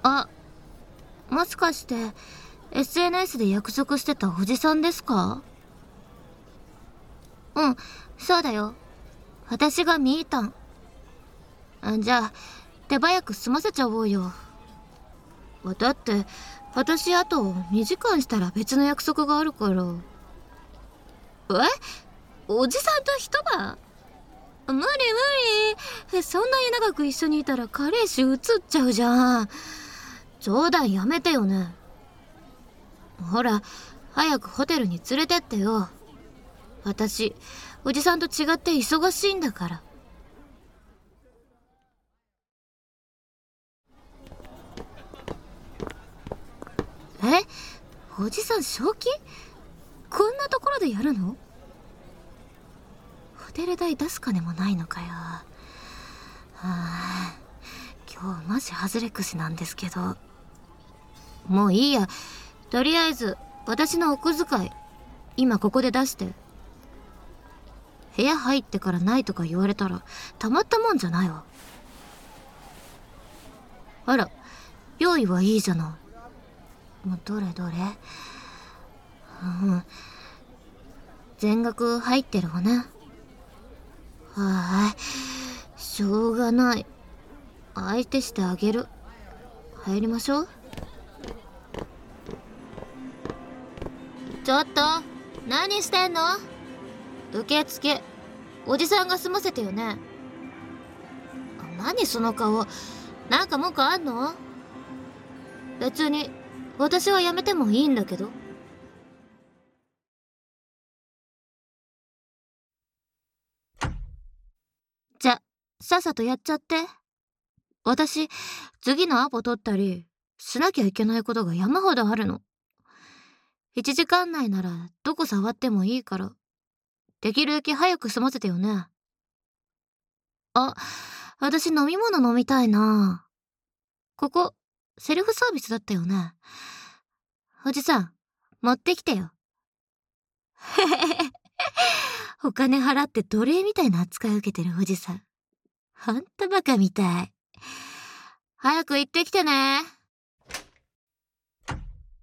あ、もしかして SNS で約束してたおじさんですか？うん、そうだよ。私がみーたん。じゃあ手早く済ませちゃおうよ。だって私あと2時間したら別の約束があるから。おじさんと一晩？無理無理。そんなに長く一緒にいたら加齢臭うつっちゃうじゃん。冗談やめてよね。ほら早くホテルに連れてってよ。私おじさんと違って忙しいんだから。おじさん正気？こんなところでやるの？ホテル代出す金もないのかよ。今日マジハズレ串なんですけど。もういいや。とりあえず私のお小遣い今ここで出して。部屋入ってからないとか言われたらたまったもんじゃないわ。あら、用意はいいじゃない。どれどれ。全額入ってるわね。しょうがない。相手してあげる。入りましょう。ちょっと何してんの？受付おじさんが済ませてよね。何その顔。なんか文句あんの？別に私はやめてもいいんだけど。じゃさっさとやっちゃって。私次のアポ取ったりしなきゃいけないことが山ほどあるの。1時間内ならどこ触ってもいいからできるだけ早く済ませてよね。私飲み物飲みたいな。ここセルフサービスだったよね。おじさん持ってきてよ。お金払って奴隷みたいな扱い受けてるおじさん。ほんとバカみたい。早く行ってきてね。